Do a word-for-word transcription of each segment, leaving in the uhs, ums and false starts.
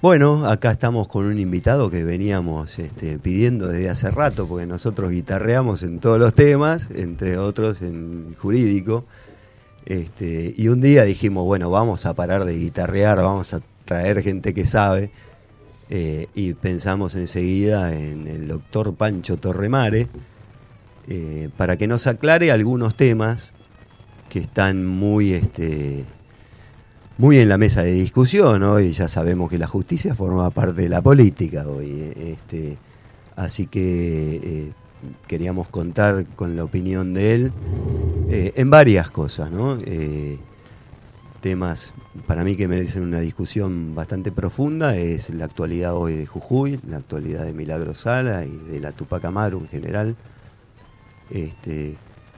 Bueno, acá estamos con un invitado que veníamos este, pidiendo desde hace rato, porque nosotros guitarreamos en todos los temas, entre otros en jurídico. Este, y un día dijimos, bueno, vamos a parar de guitarrear, vamos a traer gente que sabe. Eh, y pensamos enseguida en el doctor Pancho Torremare, eh, para que nos aclare algunos temas que están muy... Este, Muy en la mesa de discusión hoy. Ya sabemos que la justicia forma parte de la política hoy, este, así que eh, queríamos contar con la opinión de él eh, en varias cosas, ¿no? Eh, temas para mí que merecen una discusión bastante profunda es la actualidad hoy de Jujuy, la actualidad de Milagro Sala y de la Tupac Amaru en general. Este,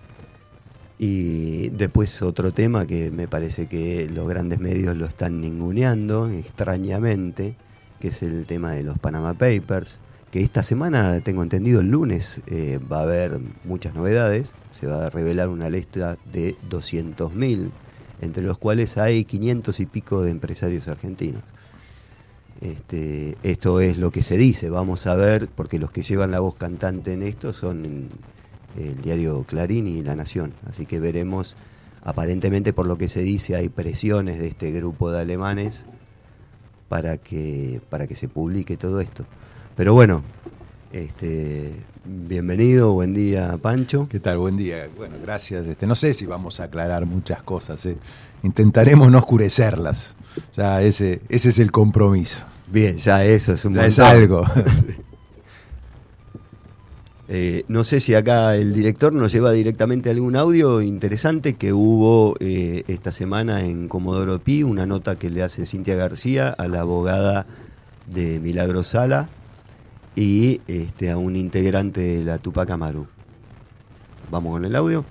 Y después otro tema que me parece que los grandes medios lo están ninguneando extrañamente, que es el tema de los Panama Papers, que esta semana, tengo entendido, el lunes eh, va a haber muchas novedades. Se va a revelar una lista de doscientos mil, entre los cuales hay quinientos y pico de empresarios argentinos. Este, esto es lo que se dice, vamos a ver, porque los que llevan la voz cantante en esto son... En, el diario Clarín y La Nación, así que veremos. Aparentemente, por lo que se dice, hay presiones de este grupo de alemanes para que para que se publique todo esto. Pero bueno, este, bienvenido, buen día, Pancho. ¿Qué tal? Buen día. Bueno, gracias. Este, no sé si vamos a aclarar muchas cosas, ¿eh? Intentaremos no oscurecerlas. Ya ese ese es el compromiso. Bien, ya eso es un ya es algo. Eh, no sé si acá el director nos lleva directamente algún audio interesante que hubo eh, esta semana en Comodoro Pi, una nota que le hace Cintia García a la abogada de Milagro Sala y este, a un integrante de la Tupac Amaru. ¿Vamos con el audio?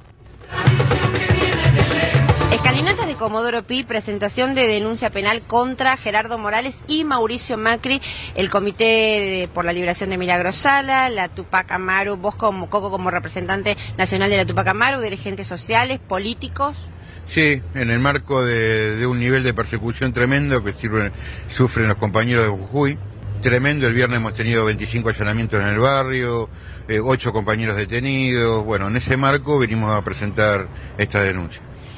Escalinata de Comodoro Pi, presentación de denuncia penal contra Gerardo Morales y Mauricio Macri, el Comité de, por la Liberación de Milagro Sala, la Tupac Amaru, vos como Coco como representante nacional de la Tupac Amaru, dirigentes sociales, políticos. Sí, en el marco de, de un nivel de persecución tremendo que sirven, sufren los compañeros de Jujuy. Tremendo, el viernes hemos tenido veinticinco allanamientos en el barrio, eh, ocho compañeros detenidos. Bueno, en ese marco venimos a presentar esta denuncia.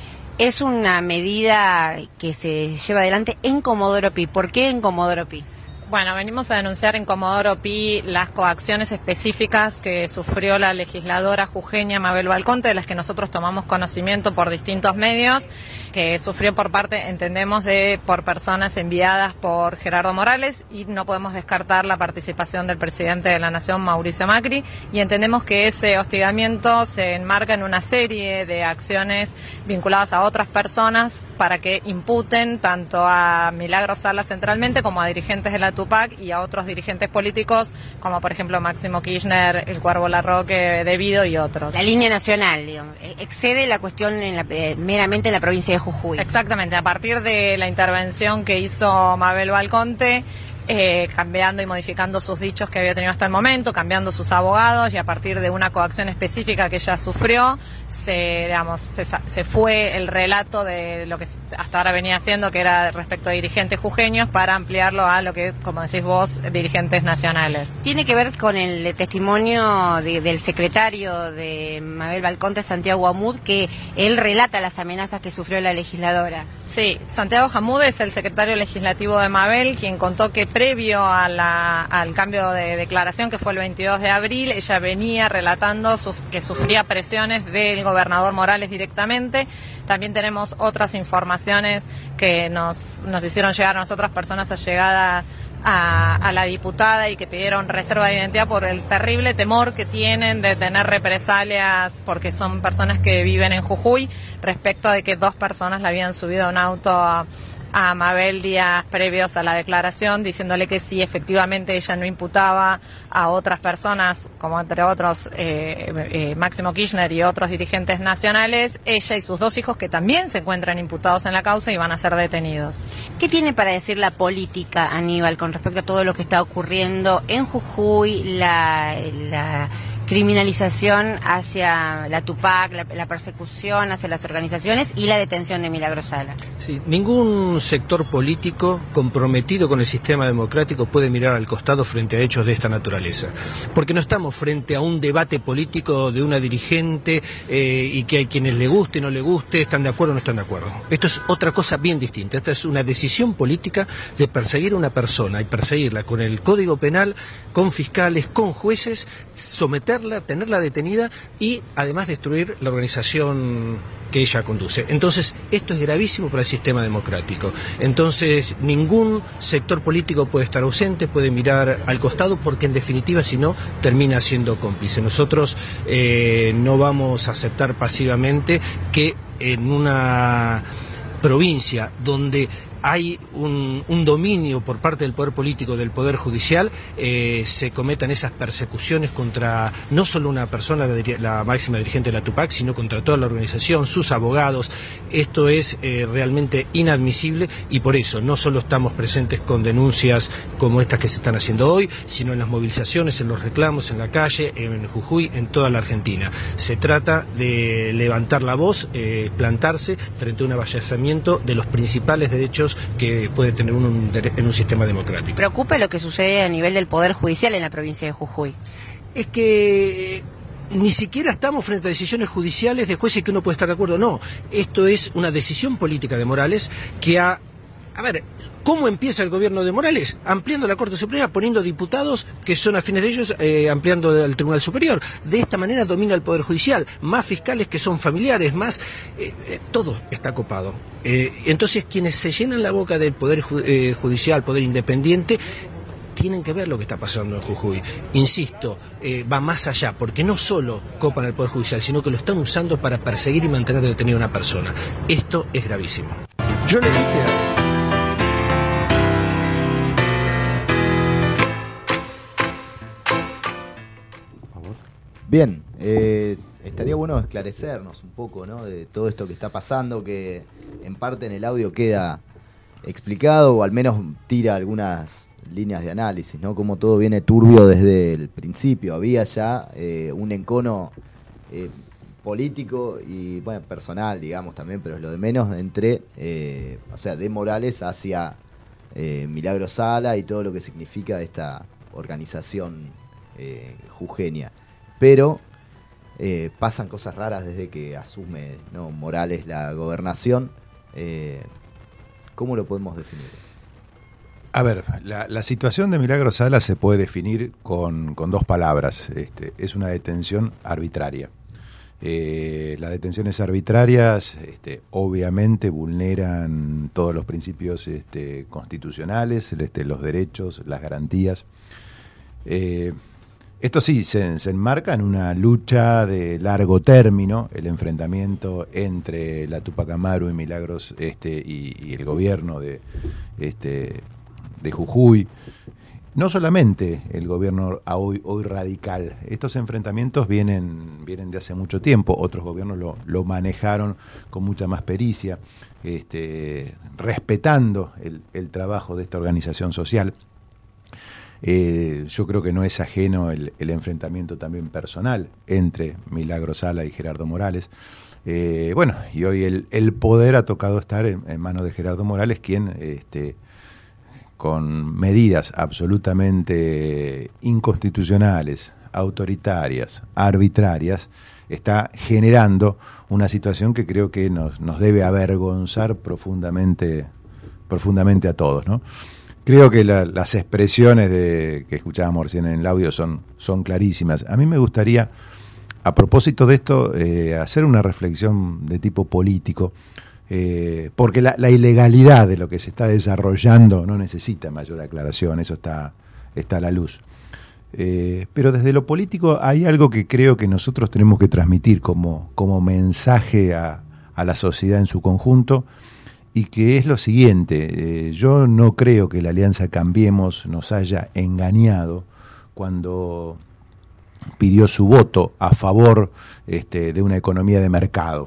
Es una medida que se lleva adelante en Comodoro Pi. ¿Por qué en Comodoro Pi? Bueno, venimos a denunciar en Comodoro Pi las coacciones específicas que sufrió la legisladora jujeña Mabel Balconte, de las que nosotros tomamos conocimiento por distintos medios, que sufrió por parte, entendemos, de por personas enviadas por Gerardo Morales, y no podemos descartar la participación del presidente de la Nación, Mauricio Macri, y entendemos que ese hostigamiento se enmarca en una serie de acciones vinculadas a otras personas para que imputen tanto a Milagro Sala centralmente como a dirigentes de la Tupac y a otros dirigentes políticos, como por ejemplo Máximo Kirchner, el Cuervo Larroque, Devido y otros. La línea nacional, digamos, excede la cuestión en la, eh, meramente en la provincia de Jujuy. Exactamente, a partir de la intervención que hizo Mabel Balconte, Eh, cambiando y modificando sus dichos que había tenido hasta el momento, cambiando sus abogados, y a partir de una coacción específica que ella sufrió, se, digamos, se, se fue el relato de lo que hasta ahora venía haciendo, que era respecto a dirigentes jujeños, para ampliarlo a lo que, como decís vos, dirigentes nacionales. Tiene que ver con el testimonio de, del secretario de Mabel Balconte, Santiago Hamud, que él relata las amenazas que sufrió la legisladora. Sí, Santiago Hamud es el secretario legislativo de Mabel, quien contó que previo a la, al cambio de declaración, que fue el veintidós de abril, ella venía relatando su, que sufría presiones del gobernador Morales directamente. También tenemos otras informaciones que nos, nos hicieron llegar a nosotras, personas allegadas a, a la diputada, y que pidieron reserva de identidad por el terrible temor que tienen de tener represalias, porque son personas que viven en Jujuy, respecto de que dos personas la habían subido a un auto a, a Mabel días previos a la declaración, diciéndole que sí, efectivamente ella no imputaba a otras personas, como entre otros eh, eh, Máximo Kirchner y otros dirigentes nacionales, ella y sus dos hijos, que también se encuentran imputados en la causa y van a ser detenidos. ¿Qué tiene para decir la política, Aníbal, con respecto a todo lo que está ocurriendo en Jujuy, la, la criminalización hacia la Tupac, la, la persecución hacia las organizaciones y la detención de Milagro Sala. Sí, ningún sector político comprometido con el sistema democrático puede mirar al costado frente a hechos de esta naturaleza, porque no estamos frente a un debate político de una dirigente eh, y que hay quienes le guste, no le guste, están de acuerdo o no están de acuerdo. Esto es otra cosa bien distinta. Esta es una decisión política de perseguir a una persona y perseguirla con el Código Penal, con fiscales, con jueces, someterla, tenerla detenida y además destruir la organización que ella conduce. Entonces, esto es gravísimo para el sistema democrático. Entonces, ningún sector político puede estar ausente, puede mirar al costado, porque en definitiva, si no, termina siendo cómplice. Nosotros eh, no vamos a aceptar pasivamente que en una provincia donde hay un, un dominio por parte del poder político, del poder judicial, eh, se cometan esas persecuciones contra no solo una persona, la, la máxima dirigente de la Tupac, sino contra toda la organización, sus abogados. Esto es eh, realmente inadmisible y por eso no solo estamos presentes con denuncias como estas que se están haciendo hoy, sino en las movilizaciones, en los reclamos, en la calle, en Jujuy, en toda la Argentina. Se trata de levantar la voz, eh, plantarse frente a un avasallamiento de los principales derechos que puede tener uno en un sistema democrático. ¿Preocupa lo que sucede a nivel del Poder Judicial en la provincia de Jujuy? Es que ni siquiera estamos frente a decisiones judiciales de jueces que uno puede estar de acuerdo. No, esto es una decisión política de Morales que ha... A ver, ¿cómo empieza el gobierno de Morales? Ampliando la Corte Suprema, poniendo diputados que son afines de ellos, eh, ampliando al Tribunal Superior. De esta manera domina el Poder Judicial, más fiscales que son familiares, más... Eh, eh, todo está copado. Eh, entonces, quienes se llenan la boca del Poder eh, Judicial, Poder Independiente, tienen que ver lo que está pasando en Jujuy. Insisto, eh, va más allá, porque no solo copan el Poder Judicial, sino que lo están usando para perseguir y mantener detenida a una persona. Esto es gravísimo. Yo le dije a... Bien, eh, estaría bueno esclarecernos un poco, ¿no?, de todo esto que está pasando, que en parte en el audio queda explicado o al menos tira algunas líneas de análisis, ¿no? Como todo viene turbio desde el principio. Había ya eh, un encono eh, político y, bueno, personal, digamos, también, pero es lo de menos, entre, eh, o sea, de Morales hacia eh, Milagro Sala y todo lo que significa esta organización eh, jujeña. Pero eh, pasan cosas raras desde que asume, ¿no?, Morales la gobernación. Eh, ¿Cómo lo podemos definir? A ver, la, la situación de Milagro Sala se puede definir con, con dos palabras. Este, es una detención arbitraria. Eh, las detenciones arbitrarias este, obviamente vulneran todos los principios este, constitucionales, este, los derechos, las garantías. Eh, Esto sí, se, se enmarca en una lucha de largo término, el enfrentamiento entre la Tupac Amaru y Milagros este, y, y el gobierno de, este, de Jujuy. No solamente el gobierno hoy, hoy radical, estos enfrentamientos vienen, vienen de hace mucho tiempo, otros gobiernos lo, lo manejaron con mucha más pericia, este, respetando el, el trabajo de esta organización social. Eh, yo creo que no es ajeno el, el enfrentamiento también personal entre Milagro Sala y Gerardo Morales. Eh, bueno, y hoy el, el poder ha tocado estar en, en manos de Gerardo Morales, quien este, con medidas absolutamente inconstitucionales, autoritarias, arbitrarias, está generando una situación que creo que nos, nos debe avergonzar profundamente, profundamente a todos, ¿no? Creo que la, las expresiones de, que escuchábamos recién en el audio son, son clarísimas. A mí me gustaría, a propósito de esto, eh, hacer una reflexión de tipo político, eh, porque la, la ilegalidad de lo que se está desarrollando no necesita mayor aclaración, eso está, está a la luz. Eh, pero desde lo político hay algo que creo que nosotros tenemos que transmitir como, como mensaje a, a la sociedad en su conjunto, y que es lo siguiente. Eh, yo no creo que la Alianza Cambiemos nos haya engañado cuando pidió su voto a favor este, de una economía de mercado.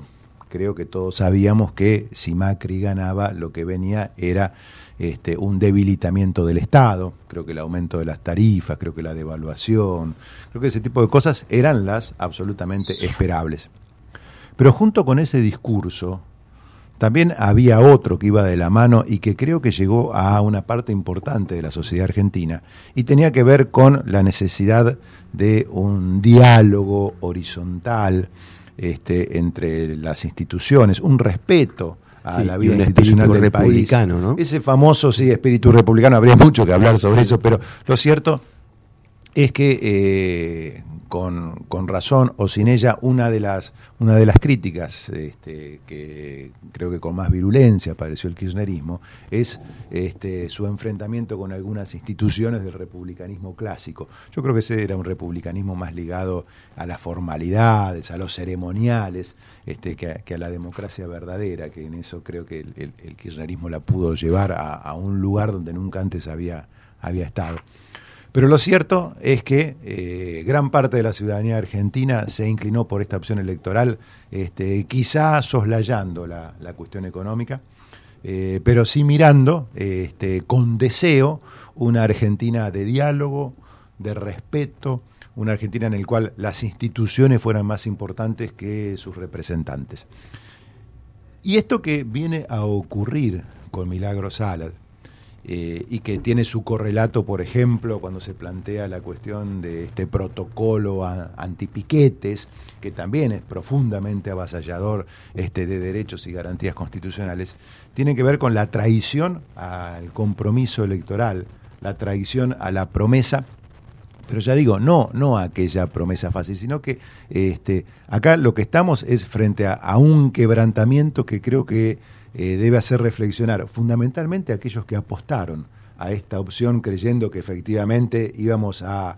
creo que todos sabíamos que si Macri ganaba, lo que venía era este, un debilitamiento del Estado, creo que el aumento de las tarifas, creo que la devaluación, creo que ese tipo de cosas eran las absolutamente esperables. Pero junto con ese discurso, también había otro que iba de la mano y que creo que llegó a una parte importante de la sociedad argentina y tenía que ver con la necesidad de un diálogo horizontal este, entre las instituciones, un respeto a sí, la vida institucional del país. ¿No? Ese famoso sí, espíritu republicano, habría mucho que hablar sobre eso, pero lo cierto es que eh, con, con razón o sin ella, una de las, una de las críticas este, que creo que con más virulencia apareció el kirchnerismo es este, su enfrentamiento con algunas instituciones del republicanismo clásico. Yo creo que ese era un republicanismo más ligado a las formalidades, a los ceremoniales, este, que, a, que a la democracia verdadera, que en eso creo que el, el, el kirchnerismo la pudo llevar a, a un lugar donde nunca antes había, había estado. Pero lo cierto es que eh, gran parte de la ciudadanía argentina se inclinó por esta opción electoral, este, quizá soslayando la, la cuestión económica, eh, pero sí mirando este, con deseo una Argentina de diálogo, de respeto, una Argentina en la cual las instituciones fueran más importantes que sus representantes. Y esto que viene a ocurrir con Milagros Sala, Eh, y que tiene su correlato, por ejemplo, cuando se plantea la cuestión de este protocolo a, antipiquetes, que también es profundamente avasallador este, de derechos y garantías constitucionales, tiene que ver con la traición al compromiso electoral, la traición a la promesa, pero ya digo, no, no a aquella promesa fácil, sino que este, acá lo que estamos es frente a, a un quebrantamiento que creo que Eh, debe hacer reflexionar fundamentalmente a aquellos que apostaron a esta opción creyendo que efectivamente íbamos a,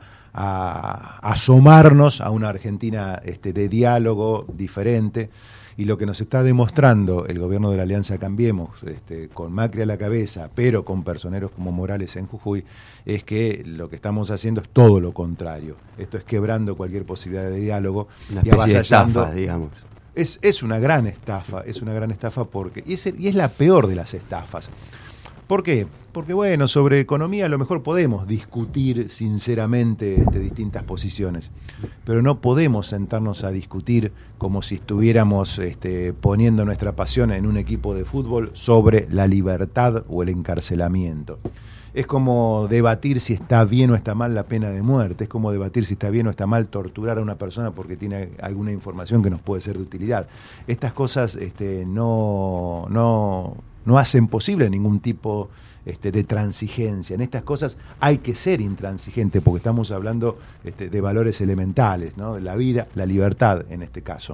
a, a asomarnos a una Argentina este, de diálogo diferente, y lo que nos está demostrando el gobierno de la Alianza Cambiemos, este, con Macri a la cabeza, pero con personeros como Morales en Jujuy, es que lo que estamos haciendo es todo lo contrario. Esto es quebrando cualquier posibilidad de diálogo una y avasallando, estafa, digamos. Es, es una gran estafa, es una gran estafa porque y es, y es la peor de las estafas. ¿Por qué? Porque bueno, sobre economía a lo mejor podemos discutir sinceramente de distintas posiciones, pero no podemos sentarnos a discutir como si estuviéramos este, poniendo nuestra pasión en un equipo de fútbol sobre la libertad o el encarcelamiento. Es como debatir si está bien o está mal la pena de muerte, es como debatir si está bien o está mal torturar a una persona porque tiene alguna información que nos puede ser de utilidad. Estas cosas este, no, no, no hacen posible ningún tipo este, de transigencia. En estas cosas hay que ser intransigente porque estamos hablando este, de valores elementales, ¿no? La vida, la libertad en este caso.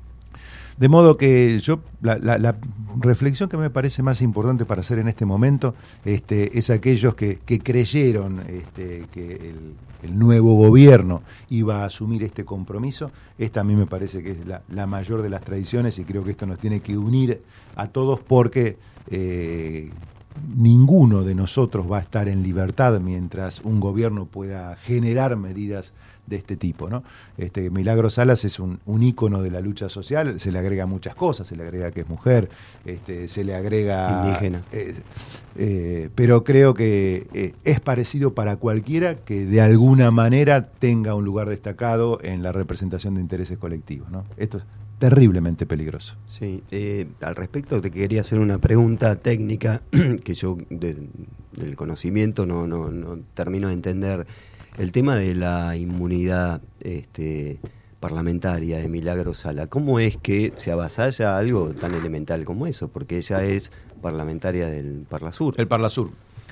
De modo que yo, la, la, la reflexión que me parece más importante para hacer en este momento este, es aquellos que, que creyeron este, que el, el nuevo gobierno iba a asumir este compromiso. Esta a mí me parece que es la, la mayor de las tradiciones y creo que esto nos tiene que unir a todos porque eh, ninguno de nosotros va a estar en libertad mientras un gobierno pueda generar medidas de este tipo, ¿no? Este, Milagros Salas es un, un ícono de la lucha social, se le agrega muchas cosas, se le agrega que es mujer, este, se le agrega indígena, eh, eh, pero creo que eh, es parecido para cualquiera que de alguna manera tenga un lugar destacado en la representación de intereses colectivos, ¿no? Esto es terriblemente peligroso. Sí, eh, al respecto te quería hacer una pregunta técnica que yo de, del conocimiento no, no, no termino de entender. El tema de la inmunidad este, parlamentaria de Milagros Sala, ¿cómo es que se avasalla algo tan elemental como eso? Porque ella es parlamentaria del Parlasur. El Parlasur.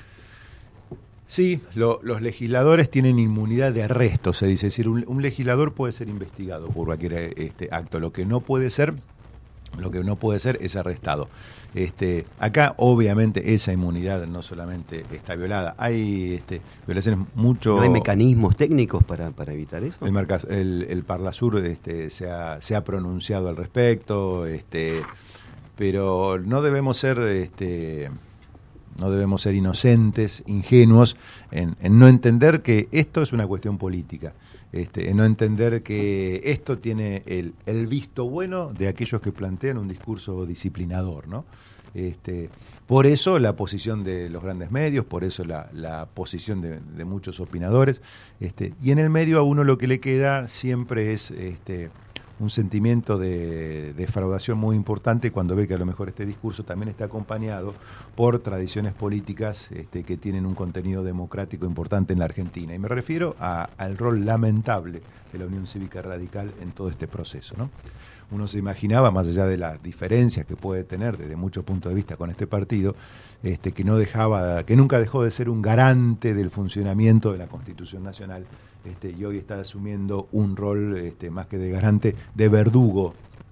Sí, lo, los legisladores tienen inmunidad de arresto, se dice. Es decir, un, un legislador puede ser investigado por cualquier este, acto. Lo que no puede ser, lo que no puede ser es arrestado. Este, acá, obviamente, esa inmunidad no solamente está violada, hay este, violaciones mucho. ¿No hay mecanismos técnicos para, para evitar eso? El, Marca, el, el Parlasur este, se, ha, se ha pronunciado al respecto, este, pero no debemos ser. Este, no debemos ser inocentes, ingenuos, en, en no entender que esto es una cuestión política, este, en no entender que esto tiene el, el visto bueno de aquellos que plantean un discurso disciplinador, ¿no? Este, por eso la posición de los grandes medios, por eso la, la posición de, de muchos opinadores, este, y en el medio a uno lo que le queda siempre es este, un sentimiento de defraudación muy importante cuando ve que a lo mejor este discurso también está acompañado por tradiciones políticas este, que tienen un contenido democrático importante en la Argentina. Y me refiero a, al rol lamentable de la Unión Cívica Radical en todo este proceso, ¿no? Uno se imaginaba, más allá de las diferencias que puede tener desde muchos puntos de vista con este partido, este, que no dejaba, que nunca dejó de ser un garante del funcionamiento de la Constitución Nacional, este, y hoy está asumiendo un rol este, más que de garante, de verdugo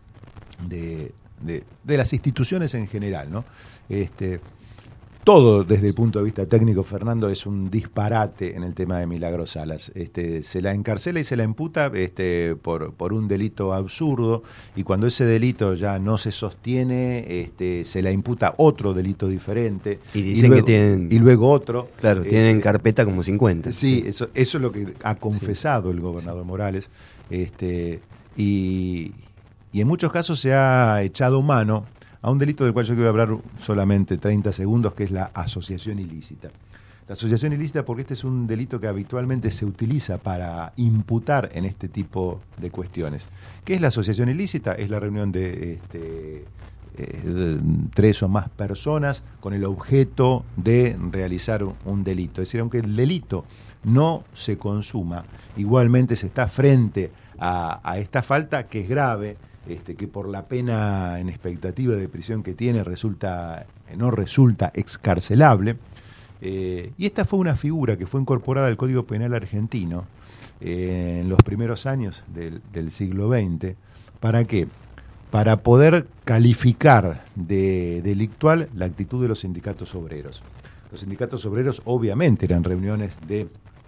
de, de, de las instituciones en general, ¿no? Este, todo desde el punto de vista técnico, Fernando, es un disparate en el tema de Milagros Salas. Este, se la encarcela y se la imputa este, por, por un delito absurdo, y cuando ese delito ya no se sostiene, este, se la imputa otro delito diferente. Y dicen y luego, que tienen... Y luego otro. Claro, eh, tienen carpeta como cincuenta. Sí, eso, eso es lo que ha confesado sí. el gobernador Morales. Este, y, y en muchos casos se ha echado mano a un delito del cual yo quiero hablar solamente treinta segundos, que es la asociación ilícita. La asociación ilícita, porque este es un delito que habitualmente se utiliza para imputar en este tipo de cuestiones. ¿Qué es la asociación ilícita? Es la reunión de, este, eh, de tres o más personas con el objeto de realizar un delito. Es decir, aunque el delito no se consuma, igualmente se está frente a, a esta falta que es grave, Este, que por la pena en expectativa de prisión que tiene resulta no resulta excarcelable, eh, y esta fue una figura que fue incorporada al Código Penal argentino eh, en los primeros años del, del siglo veinte. ¿Para qué? Para poder calificar de delictual la actitud de los sindicatos obreros. Los sindicatos obreros obviamente eran reuniones de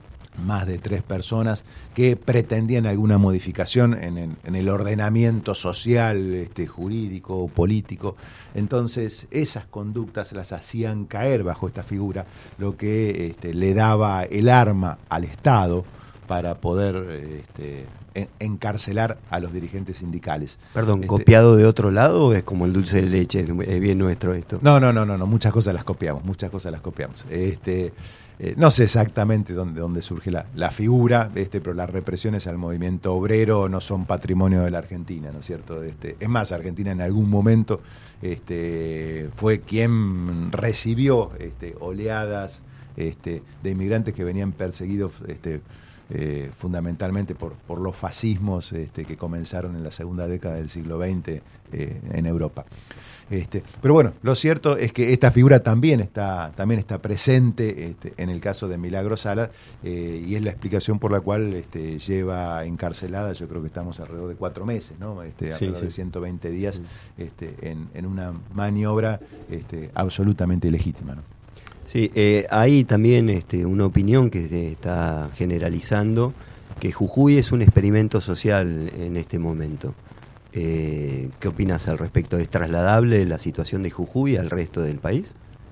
más de tres personas que pretendían alguna modificación en, en, en el ordenamiento social, este, jurídico, político. Entonces, esas conductas las hacían caer bajo esta figura, lo que este, le daba el arma al Estado para poder este, en, encarcelar a los dirigentes sindicales. Perdón, este, ¿copiado de otro lado o es como el dulce de leche? ¿Es bien nuestro esto? No, no, no, no, no, muchas cosas las copiamos, muchas cosas las copiamos. Este... Eh, no sé exactamente dónde, dónde surge la, la figura, este, pero las represiones al movimiento obrero no son patrimonio de la Argentina, ¿no es cierto? Este, es más, Argentina en algún momento este, fue quien recibió este, oleadas este, de inmigrantes que venían perseguidos este, eh, fundamentalmente por, por los fascismos este, que comenzaron en la segunda década del siglo veinte eh, en Europa. Este, pero bueno, lo cierto es que esta figura también está, también está presente este, en el caso de Milagros Salas, eh, y es la explicación por la cual este, lleva encarcelada, yo creo que estamos alrededor de cuatro meses, ¿no? Este, sí, alrededor sí. de ciento veinte días este, en, en una maniobra este, absolutamente ilegítima, ¿no? Sí, eh, hay también este, una opinión que se está generalizando, que Jujuy es un experimento social en este momento. Eh, ¿Qué opinas al respecto? ¿Es trasladable la situación de Jujuy al resto del país?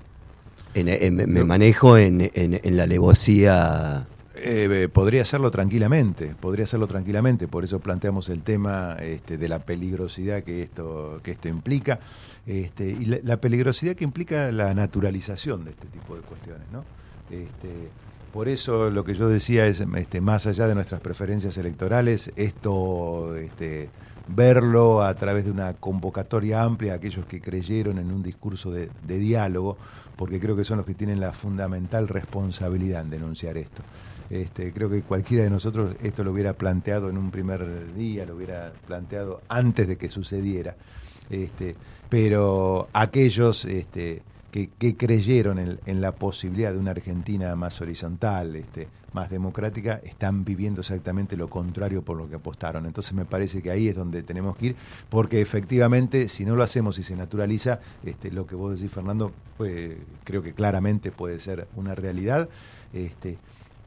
En, en, me no. manejo en, en, en la alevosía. Eh, podría hacerlo tranquilamente, podría hacerlo tranquilamente, por eso planteamos el tema este, de la peligrosidad que esto, que esto implica, este, y la, la peligrosidad que implica la naturalización de este tipo de cuestiones, ¿no? Este, por eso lo que yo decía es, este, más allá de nuestras preferencias electorales, esto... Este, verlo a través de una convocatoria amplia a aquellos que creyeron en un discurso de, de diálogo, porque creo que son los que tienen la fundamental responsabilidad en denunciar esto. Este, creo que cualquiera de nosotros esto lo hubiera planteado en un primer día, lo hubiera planteado antes de que sucediera, este, pero aquellos este, que, que creyeron en, en la posibilidad de una Argentina más horizontal, este, más democrática, están viviendo exactamente lo contrario por lo que apostaron. Entonces me parece que ahí es donde tenemos que ir, porque efectivamente, si no lo hacemos y se naturaliza, este, lo que vos decís, Fernando, pues, creo que claramente puede ser una realidad, este,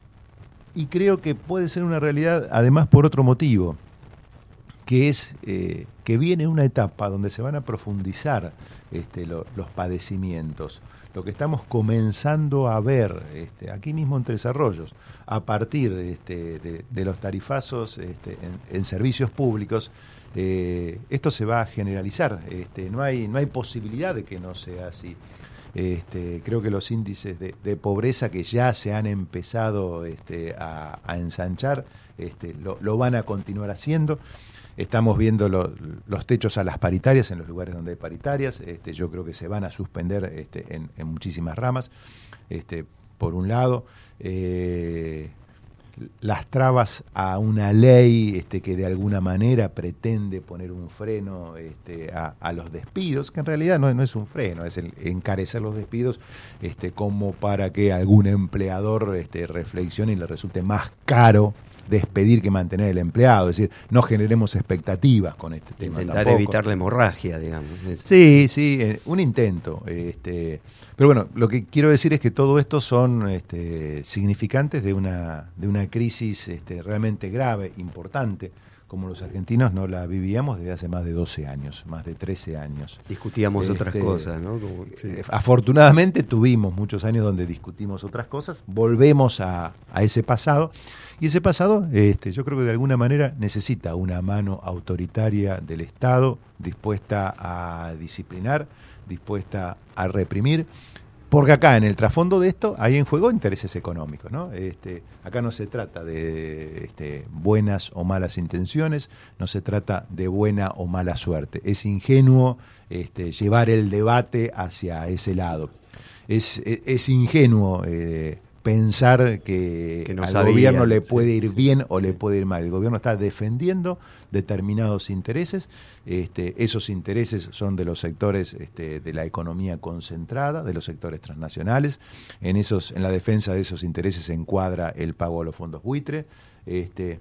y creo que puede ser una realidad además por otro motivo, que es eh, que viene una etapa donde se van a profundizar este, lo, los padecimientos. lo que estamos comenzando a ver este, aquí mismo en Tres Arroyos, a partir este, de, de los tarifazos este, en, en servicios públicos, eh, esto se va a generalizar. Este, no hay, no hay posibilidad de que no sea así. Este, creo que los índices de, de pobreza que ya se han empezado este, a, a ensanchar este, lo, lo van a continuar haciendo. Estamos viendo lo, los techos a las paritarias en los lugares donde hay paritarias. Este, yo creo que se van a suspender este, en, en muchísimas ramas. Este, por un lado, eh, las trabas a una ley este, que de alguna manera pretende poner un freno este, a, a los despidos, que en realidad no, no es un freno, es el encarecer los despidos este, como para que algún empleador este, reflexione y le resulte más caro despedir que mantener el empleado. Es decir, no generemos expectativas con este tema. Intentar tampoco. evitar la hemorragia, digamos. Sí, sí, eh, un intento. Este, pero bueno, lo que quiero decir es que todo esto son este, significantes de una, de una crisis este, realmente grave, importante, como los argentinos no la vivíamos desde hace más de doce años, más de trece años. Discutíamos Este, otras cosas, ¿no? Como, sí. eh, afortunadamente tuvimos muchos años donde discutimos otras cosas, volvemos a, a ese pasado, y ese pasado este, yo creo que de alguna manera necesita una mano autoritaria del Estado, dispuesta a disciplinar, dispuesta a reprimir, porque acá en el trasfondo de esto hay en juego intereses económicos, ¿no? Este, acá no se trata de este, buenas o malas intenciones, no se trata de buena o mala suerte. Es ingenuo este, llevar el debate hacia ese lado. Es, es, es ingenuo eh, pensar que, que no al sabía, gobierno le sí, puede ir sí, bien o sí. le puede ir mal. El gobierno está defendiendo determinados intereses. Este, esos intereses son de los sectores este, de la economía concentrada, de los sectores transnacionales. En esos, en la defensa de esos intereses se encuadra el pago a los fondos buitre. Este,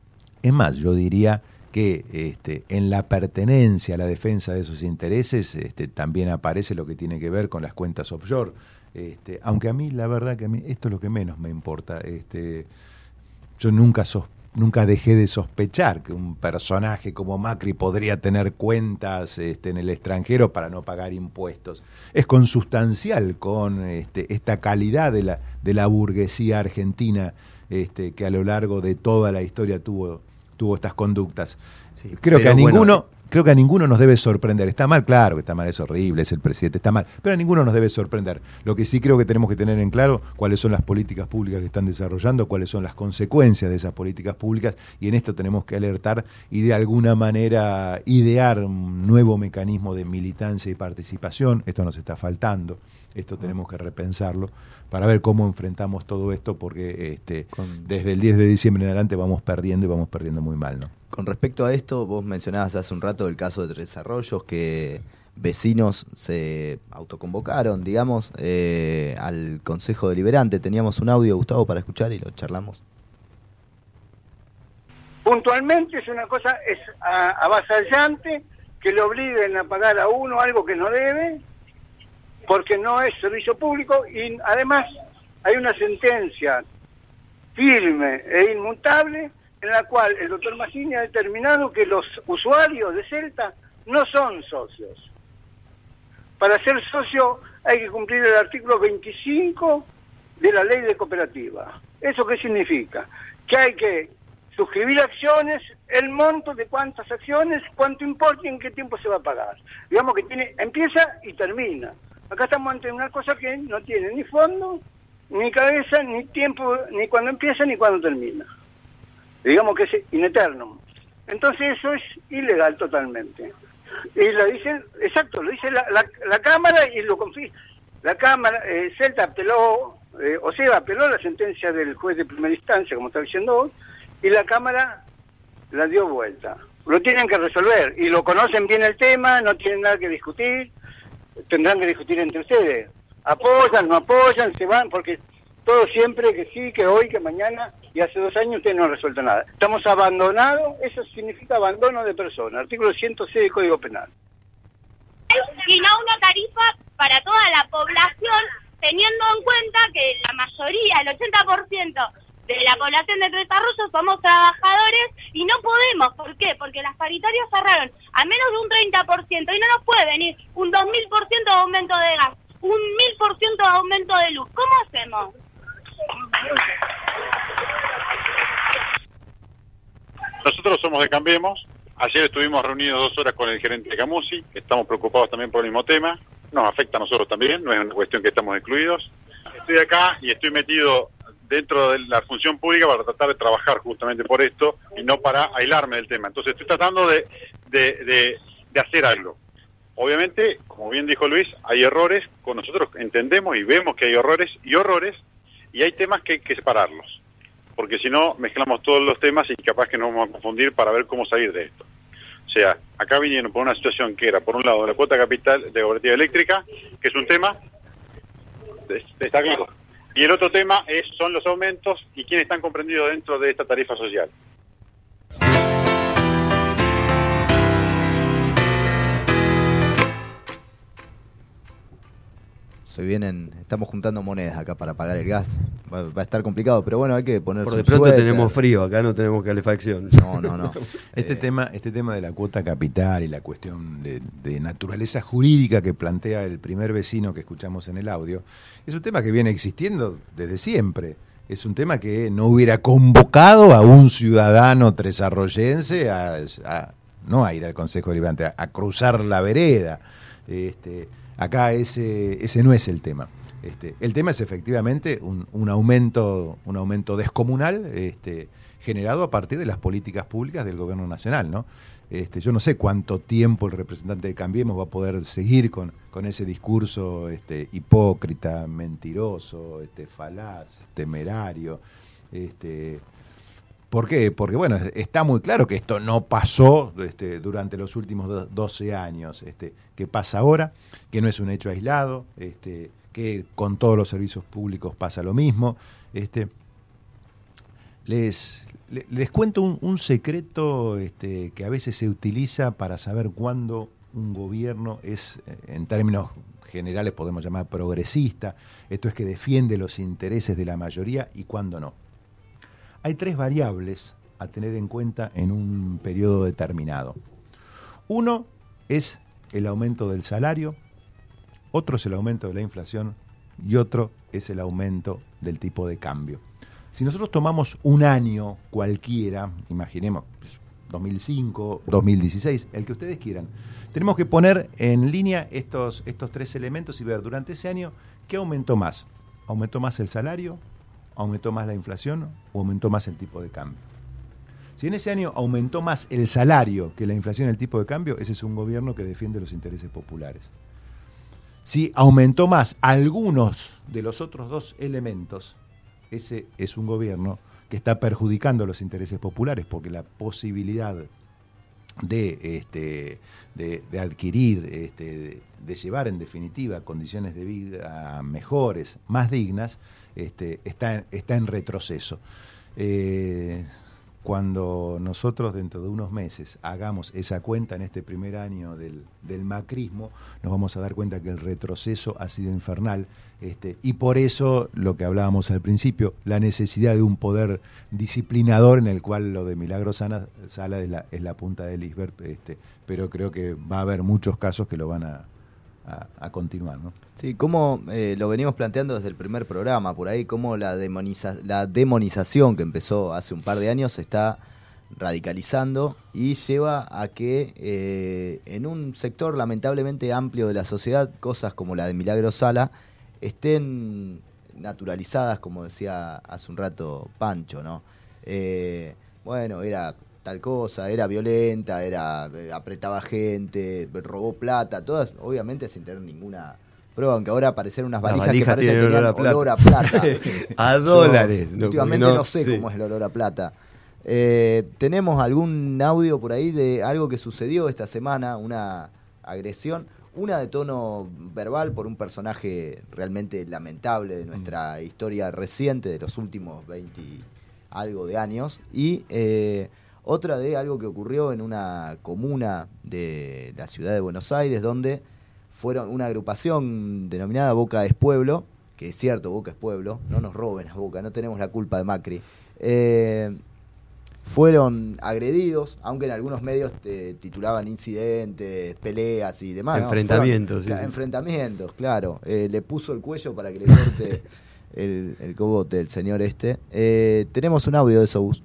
es más, yo diría que este, en la pertenencia a la defensa de esos intereses este, también aparece lo que tiene que ver con las cuentas offshore. Este, aunque a mí, la verdad que a mí esto es lo que menos me importa. Este, yo nunca sos, nunca dejé de sospechar que un personaje como Macri podría tener cuentas este, en el extranjero para no pagar impuestos. Es consustancial con este, esta calidad de la, de la burguesía argentina este, que a lo largo de toda la historia tuvo, tuvo estas conductas. Sí, creo que a bueno, ninguno... Creo que a ninguno nos debe sorprender. Está mal, claro que está mal, es horrible, es el presidente, está mal, pero a ninguno nos debe sorprender. Lo que sí creo que tenemos que tener en claro cuáles son las políticas públicas que están desarrollando, cuáles son las consecuencias de esas políticas públicas, y en esto tenemos que alertar y de alguna manera idear un nuevo mecanismo de militancia y participación. Esto nos está faltando, esto tenemos que repensarlo para ver cómo enfrentamos todo esto, porque este, Con... desde el diez de diciembre en adelante vamos perdiendo y vamos perdiendo muy mal, ¿no? Con respecto a esto, vos mencionabas hace un rato el caso de Tres Arroyos, que vecinos se autoconvocaron, digamos, eh, al Consejo Deliberante. Teníamos un audio, Gustavo, para escuchar y lo charlamos. Puntualmente es una cosa es a, avasallante que le obliguen a pagar a uno algo que no debe, porque no es servicio público, y además hay una sentencia firme e inmutable en la cual el doctor Massini ha determinado que los usuarios de Celta no son socios. Para ser socio hay que cumplir el artículo veinticinco de la ley de cooperativa. ¿Eso qué significa? Que hay que suscribir acciones, el monto de cuántas acciones, cuánto importa y en qué tiempo se va a pagar. Digamos que tiene empieza y termina. Acá estamos ante una cosa que no tiene ni fondo, ni cabeza, ni tiempo, ni cuando empieza, ni cuando termina. Digamos que es in eternum. Entonces eso es ilegal totalmente. Y lo dicen, exacto, lo dice la, la, la Cámara y lo confía. La Cámara, eh, Celta apeló, eh, o sea, apeló la sentencia del juez de primera instancia, como está diciendo vos, y la Cámara la dio vuelta. Lo tienen que resolver, y lo conocen bien el tema, no tienen nada que discutir, tendrán que discutir entre ustedes. Apoyan, no apoyan, se van, porque todo siempre que sí, que hoy, que mañana, y hace dos años ustedes no han resuelto nada. Estamos abandonados, eso significa abandono de persona, artículo ciento seis del Código Penal. Y no una tarifa para toda la población, teniendo en cuenta que la mayoría, el ochenta por ciento de la población de Tres Arroyos somos trabajadores y no podemos. ¿Por qué? Porque las paritarias cerraron a menos de un treinta por ciento y no nos puede venir un dos mil por ciento de aumento de gas. un mil por ciento de aumento de luz. ¿Cómo hacemos? Nosotros somos de Cambiemos. Ayer estuvimos reunidos dos horas con el gerente de Camusi, que estamos preocupados también por el mismo tema. Nos afecta a nosotros también, no es una cuestión que estamos excluidos. Estoy acá y estoy metido dentro de la función pública para tratar de trabajar justamente por esto y no para aislarme del tema. Entonces estoy tratando de, de, de, de hacer algo. Obviamente, como bien dijo Luis, hay errores, con nosotros entendemos y vemos que hay errores y horrores, y hay temas que hay que separarlos, porque si no mezclamos todos los temas y capaz que nos vamos a confundir para ver cómo salir de esto. O sea, acá vinieron por una situación que era, por un lado, la cuota capital de cooperativa eléctrica, que es un tema, está claro, y el otro tema es son los aumentos y quiénes están comprendidos dentro de esta tarifa social. Se vienen, estamos juntando monedas acá para pagar el gas. Va, va a estar complicado, pero bueno, hay que poner. Por de pronto suéter. Tenemos frío, acá no tenemos calefacción. No, no, no. Este eh. tema, este tema de la cuota capital y la cuestión de, de naturaleza jurídica que plantea el primer vecino que escuchamos en el audio, es un tema que viene existiendo desde siempre. Es un tema que no hubiera convocado a un ciudadano tresarroyense a, a no a ir al Consejo Deliberante, a, a cruzar la vereda. Este, acá ese, ese no es el tema. Este, el tema es efectivamente un, un aumento, un aumento descomunal, este, generado a partir de las políticas públicas del gobierno nacional, ¿no? Este, yo no sé cuánto tiempo el representante de Cambiemos va a poder seguir con, con ese discurso este, hipócrita, mentiroso, este, falaz, temerario. Este, ¿Por qué? Porque bueno, está muy claro que esto no pasó este, durante los últimos doce años. Este, que pasa ahora, que no es un hecho aislado, este, que con todos los servicios públicos pasa lo mismo. Este, les, les, les cuento un, un secreto este, que a veces se utiliza para saber cuándo un gobierno es, en términos generales podemos llamar progresista, esto es que defiende los intereses de la mayoría y cuándo no. Hay tres variables a tener en cuenta en un periodo determinado. Uno es el aumento del salario, otro es el aumento de la inflación y otro es el aumento del tipo de cambio. Si nosotros tomamos un año cualquiera, imaginemos dos mil cinco, dos mil dieciséis, el que ustedes quieran, tenemos que poner en línea estos, estos tres elementos y ver durante ese año qué aumentó más. ¿Aumentó más el salario? ¿Aumentó más la inflación o aumentó más el tipo de cambio? Si en ese año aumentó más el salario que la inflación y el tipo de cambio, ese es un gobierno que defiende los intereses populares. Si aumentó más algunos de los otros dos elementos, ese es un gobierno que está perjudicando los intereses populares, porque la posibilidad de, este, de, de adquirir, este, de, de llevar en definitiva condiciones de vida mejores, más dignas, este, está, está en retroceso. Eh, cuando nosotros dentro de unos meses hagamos esa cuenta en este primer año del, del macrismo, nos vamos a dar cuenta que el retroceso ha sido infernal, este, y por eso lo que hablábamos al principio, la necesidad de un poder disciplinador en el cual lo de Milagro Sala es la, es la punta del iceberg, este, pero creo que va a haber muchos casos que lo van a, a, a continuar, ¿no? Sí, como eh, lo venimos planteando desde el primer programa, por ahí, cómo la, demoniza la demonización que empezó hace un par de años se está radicalizando y lleva a que eh, en un sector lamentablemente amplio de la sociedad, cosas como la de Milagro Sala estén naturalizadas, como decía hace un rato Pancho, ¿no? Eh, bueno, era tal cosa, era violenta, era apretaba gente, robó plata, todas obviamente sin tener ninguna prueba, aunque ahora aparecieron unas valijas, valijas que parecen tener olor a plata, olor a, plata. A dólares. Yo, últimamente no, no sé sí. cómo es el olor a plata. Eh, ¿Tenemos algún audio por ahí de algo que sucedió esta semana, una agresión? Una de tono verbal por un personaje realmente lamentable de nuestra mm. historia reciente de los últimos veinte algo de años, y eh, otra de algo que ocurrió en una comuna de la ciudad de Buenos Aires, donde fueron una agrupación denominada Boca es Pueblo, que es cierto, Boca es Pueblo, no nos roben a Boca, no tenemos la culpa de Macri. Eh, fueron agredidos, aunque en algunos medios te titulaban incidentes, peleas y demás. Enfrentamientos. ¿no? Fueron, sí, enfrentamientos, claro. Eh, le puso el cuello para que le corte el, el cogote el señor este. Eh, tenemos un audio de eso, Gus.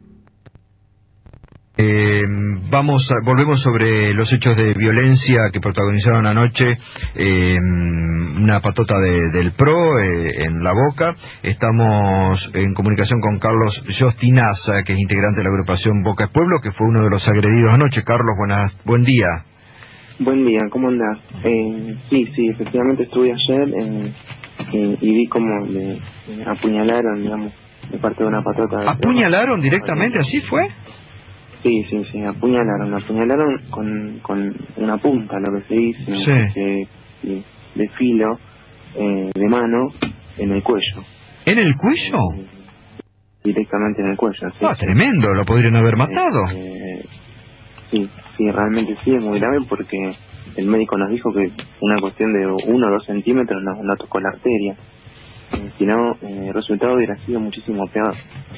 Eh, vamos a, volvemos sobre los hechos de violencia que protagonizaron anoche, eh, una patota de, del P R O eh, en La Boca. Estamos en comunicación con Carlos Justinaza, que es integrante de la agrupación Boca es Pueblo, que fue uno de los agredidos anoche. Carlos, buenas, buen día. Buen día, ¿cómo andás? Eh, sí, sí, efectivamente estuve ayer eh, eh, y vi como le eh, apuñalaron, digamos, de parte de una patota. ¿Apuñalaron directamente? ¿Así fue? Sí, sí, sí, apuñalaron, apuñalaron con, con una punta, lo que se dice, sí. de, de, de filo, eh, de mano, en el cuello. ¿En el cuello? Eh, directamente en el cuello, sí. Ah, tremendo, lo podrían haber matado. Eh, sí, sí, realmente sí, es muy grave porque el médico nos dijo que una cuestión de uno o dos centímetros no, no tocó la arteria. Eh, si no, eh, el resultado hubiera sido muchísimo peor.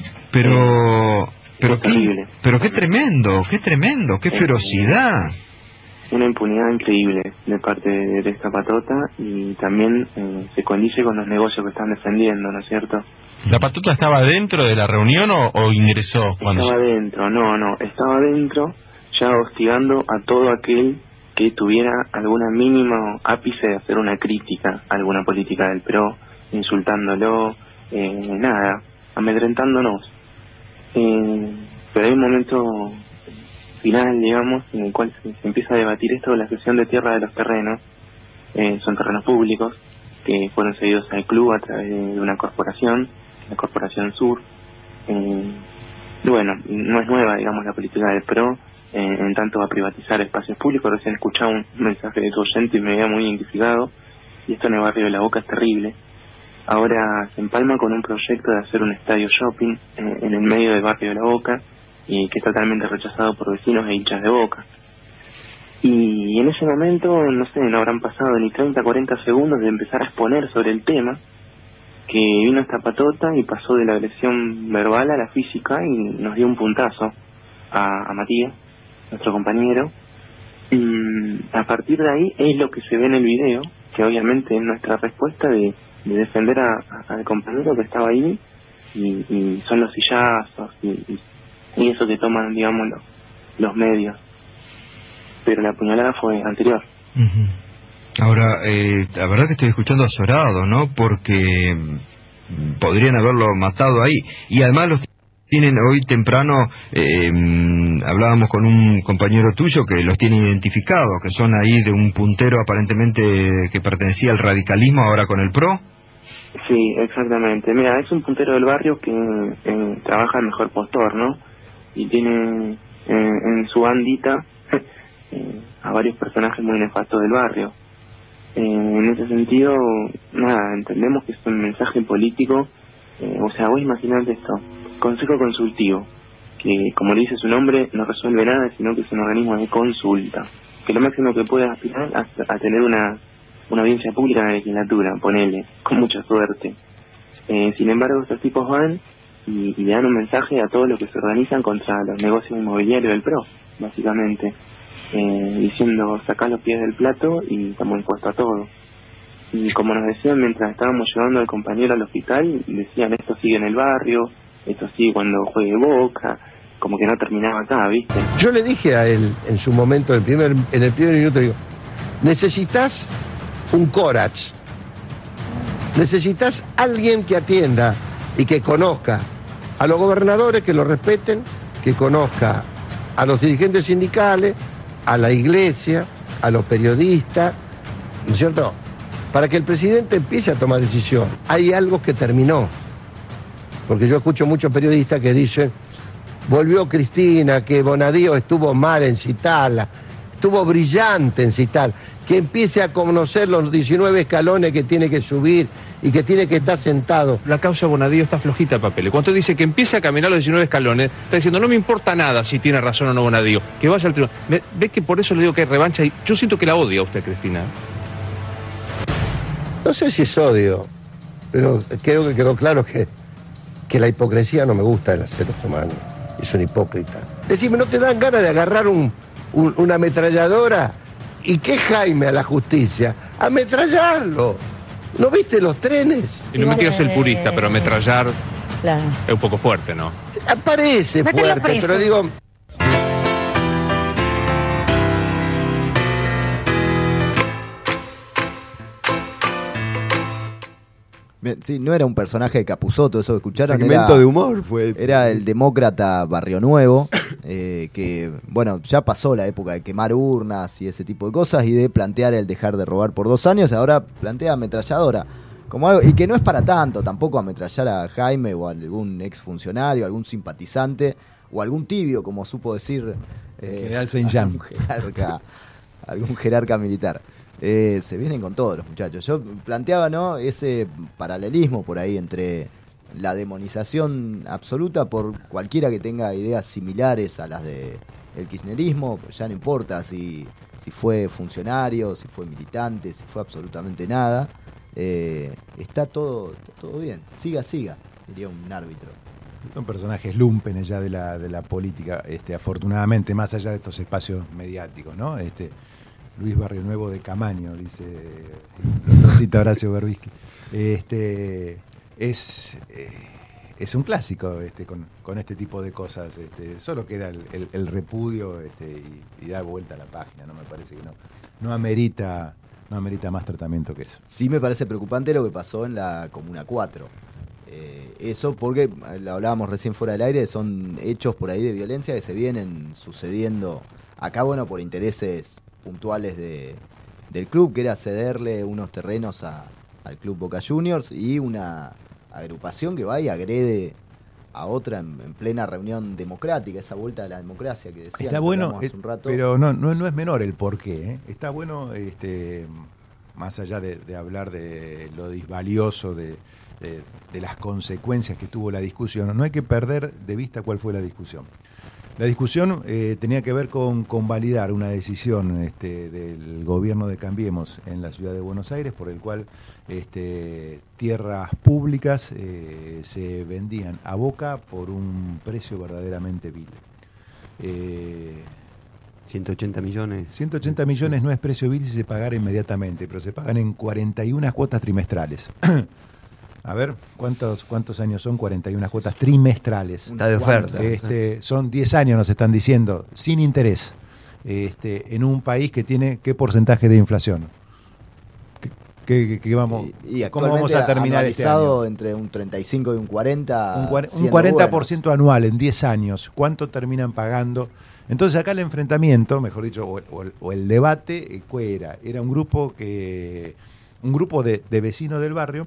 Pero... Eh, Pero qué, pero qué tremendo, qué tremendo, qué ferocidad. Una impunidad increíble de parte de, de esta patota y también eh, se condice con los negocios que están defendiendo, ¿no es cierto? ¿La patota estaba dentro de la reunión o, o ingresó? Cuando estaba se... dentro, no, no, estaba dentro ya hostigando a todo aquel que tuviera alguna mínima ápice de hacer una crítica a alguna política del P R O, insultándolo, eh, nada, amedrentándonos. Eh, pero hay un momento final, digamos, en el cual se, se empieza a debatir esto de la cesión de tierra de los terrenos. Eh, son terrenos públicos que fueron cedidos al club a través de una corporación, la Corporación Sur. Eh, y bueno, no es nueva, digamos, la política del P R O, eh, en tanto a privatizar espacios públicos. Recién escuchaba un mensaje de tu oyente y me había muy identificado, y esto en el barrio de La Boca es terrible. Ahora se empalma con un proyecto de hacer un estadio shopping eh, en el medio del barrio de La Boca, y que es totalmente rechazado por vecinos e hinchas de Boca. Y en ese momento, no sé, no habrán pasado ni treinta, cuarenta segundos de empezar a exponer sobre el tema, que vino esta patota y pasó de la agresión verbal a la física y nos dio un puntazo a, a Matías, nuestro compañero. Y a partir de ahí es lo que se ve en el video, que obviamente es nuestra respuesta de de defender a, a, al compañero que estaba ahí, y, y son los sillazos y, y, y eso que toman, digamos, los, los medios. Pero la apuñalada fue anterior. Uh-huh. Ahora, eh, la verdad que estoy escuchando azorado, ¿no? Porque podrían haberlo matado ahí. Y además los tienen hoy temprano, eh, hablábamos con un compañero tuyo que los tiene identificados, que son ahí de un puntero aparentemente que pertenecía al radicalismo, ahora con el P R O. Sí, exactamente. Mira, es un puntero del barrio que eh, trabaja el mejor postor, ¿no? Y tiene eh, en su bandita eh, a varios personajes muy nefastos del barrio. Eh, en ese sentido, nada, entendemos que es un mensaje político. Eh, o sea, vos imaginate esto, consejo consultivo, que como le dice su nombre, no resuelve nada, sino que es un organismo de consulta, que lo máximo que puede aspirar a, a tener una una audiencia pública en la legislatura, ponele, con mucha suerte. Eh, sin embargo, estos tipos van y, y le dan un mensaje a todos los que se organizan contra los negocios inmobiliarios del P R O, básicamente, eh, diciendo, sacá los pies del plato y estamos dispuestos a todo. Y como nos decían mientras estábamos llevando al compañero al hospital, decían, esto sigue en el barrio, esto sigue cuando juegue Boca, como que no terminaba acá, ¿viste? Yo le dije a él en su momento, el primer, en el primer minuto, digo, necesitas un Corach, necesitas alguien que atienda y que conozca a los gobernadores, que los respeten, que conozca a los dirigentes sindicales, a la iglesia, a los periodistas, ¿no es cierto?, para que el presidente empiece a tomar decisión. Hay algo que terminó, porque yo escucho muchos periodistas que dicen, volvió Cristina, que Bonadío estuvo mal en citarla, estuvo brillante en citar, que empiece a conocer los diecinueve escalones que tiene que subir y que tiene que estar sentado. La causa Bonadío está flojita, papeles. Cuando dice que empiece a caminar los diecinueve escalones, está diciendo, no me importa nada si tiene razón o no Bonadío, que vaya al tribunal. ¿Ves que por eso le digo que hay revancha? Y yo siento que la odia a usted, Cristina. No sé si es odio, pero creo que quedó claro que, que la hipocresía no me gusta en los seres humanos. es un hipócrita. Decime, ¿no te dan ganas de agarrar un, un- una ametralladora? ¿Y qué Jaime a la justicia? ¡Ametrallarlo! ¿No viste los trenes? Y no me quiero ser purista, pero ametrallar Claro. es un poco fuerte, ¿no? Parece Mételo fuerte, preso. pero digo... Bien, sí, no era un personaje de Capusotto, eso que escucharon. Segmento era, de humor fue. Era el demócrata Barrio Nuevo, eh, que, bueno, ya pasó la época de quemar urnas y ese tipo de cosas y de plantear el dejar de robar por dos años, ahora plantea ametralladora. Como algo, y que no es para tanto, tampoco ametrallar a Jaime o a algún exfuncionario, algún simpatizante o algún tibio, como supo decir eh, General Saint-Jean. algún jerarca, algún jerarca militar. Eh, se vienen con todos los muchachos. Yo planteaba, ¿no?, ese paralelismo por ahí entre la demonización absoluta por cualquiera que tenga ideas similares a las de el kirchnerismo, pues ya no importa si, si fue funcionario, si fue militante, si fue absolutamente nada. Eh, está todo está todo bien. Siga, siga, diría un árbitro. Son personajes lumpenes ya de la, de la política, este, afortunadamente, más allá de estos espacios mediáticos, ¿no? Este, Luis Barrio Nuevo de Camaño, dice, lo cita Horacio Berbisky. Este, es, eh, es un clásico este, con, con este tipo de cosas. Este, solo queda el, el, el repudio este, y, y da vuelta a la página, ¿no? Me parece que no, no amerita, no amerita más tratamiento que eso. Sí me parece preocupante lo que pasó en la Comuna cuatro. Eh, eso porque, lo hablábamos recién fuera del aire, son hechos por ahí de violencia que se vienen sucediendo acá, bueno, por intereses puntuales de, del club, que era cederle unos terrenos a, al club Boca Juniors y una agrupación que va y agrede a otra en, en plena reunión democrática, esa vuelta a la democracia que decían. Está que bueno, hablamos hace eh, un rato. pero no, no, no es menor el porqué. ¿eh? Está bueno, este, más allá de, de hablar de lo disvalioso de, de, de las consecuencias que tuvo la discusión, no hay que perder de vista cuál fue la discusión. La discusión eh, tenía que ver con, con validar una decisión este, del gobierno de Cambiemos en la ciudad de Buenos Aires, por el cual este, tierras públicas eh, se vendían a Boca por un precio verdaderamente vil. Eh, ciento ochenta millones. ciento ochenta millones no es precio vil si se pagara inmediatamente, pero se pagan en cuarenta y una cuotas trimestrales. A ver, ¿cuántos cuántos años son cuarenta y una cuotas trimestrales? Está de oferta. Este, son diez años, nos están diciendo, sin interés, este, en un país que tiene ¿qué porcentaje de inflación? ¿Qué, qué- qué vamos, Y ¿Cómo vamos a terminar este anualizado año? entre un treinta y cinco y un cuarenta. Un, cuar- un siendo cuarenta por ciento bueno. anual en diez años. ¿Cuánto terminan pagando? Entonces acá el enfrentamiento, mejor dicho, o, o el- o el debate, eh, ¿cuál era? Era un grupo que un grupo de, de vecinos del barrio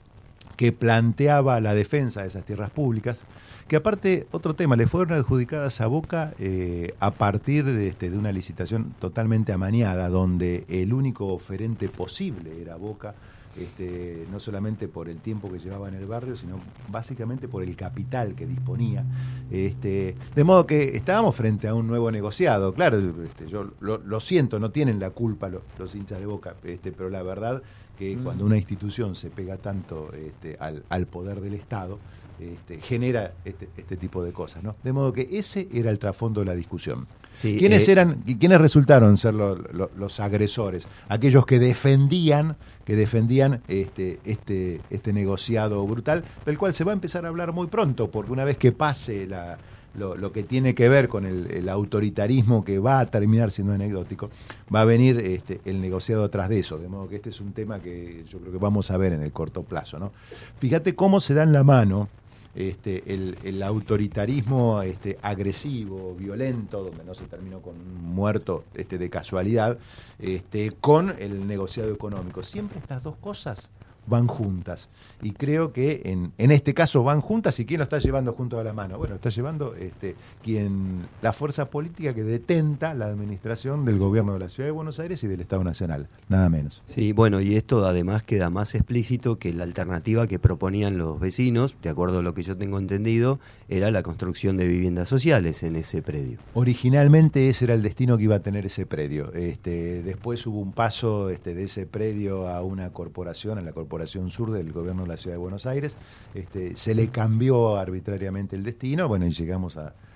que planteaba la defensa de esas tierras públicas, que aparte, otro tema, le fueron adjudicadas a Boca eh, a partir de, este, de una licitación totalmente amañada, donde el único oferente posible era Boca, este, no solamente por el tiempo que llevaba en el barrio, sino básicamente por el capital que disponía. Este, de modo que estábamos frente a un nuevo negociado. Claro, este, yo lo, lo siento, no tienen la culpa los, los hinchas de Boca, este, pero la verdad que cuando una institución se pega tanto este, al, al poder del Estado, este, genera este, este tipo de cosas, ¿no? De modo que ese era el trasfondo de la discusión. Sí, ¿Quiénes eh, eran, y quiénes resultaron ser lo- lo- los agresores? Aquellos que defendían, que defendían este, este, este negociado brutal, del cual se va a empezar a hablar muy pronto, porque una vez que pase la, lo, lo que tiene que ver con el, el autoritarismo que va a terminar siendo anecdótico, va a venir este, el negociado atrás de eso, de modo que este es un tema que yo creo que vamos a ver en el corto plazo, ¿no? Fíjate cómo se dan la mano este, el, el autoritarismo este, agresivo, violento, donde no se terminó con un muerto este, de casualidad, este, con el negociado económico. Siempre estas dos cosas van juntas. Y creo que en, en este caso van juntas. ¿Y quién lo está llevando junto a la mano? Bueno, está llevando este, quien, la fuerza política que detenta la administración del gobierno de la Ciudad de Buenos Aires y del Estado Nacional, nada menos. Sí, bueno, y esto además queda más explícito que la alternativa que proponían los vecinos, de acuerdo a lo que yo tengo entendido, era la construcción de viviendas sociales en ese predio. Originalmente ese era el destino que iba a tener ese predio. Este, después hubo un paso este, de ese predio a una corporación, a la Corporación Sur del gobierno de la Ciudad de Buenos Aires. Este, se le cambió arbitrariamente el destino, bueno, y llegamos a,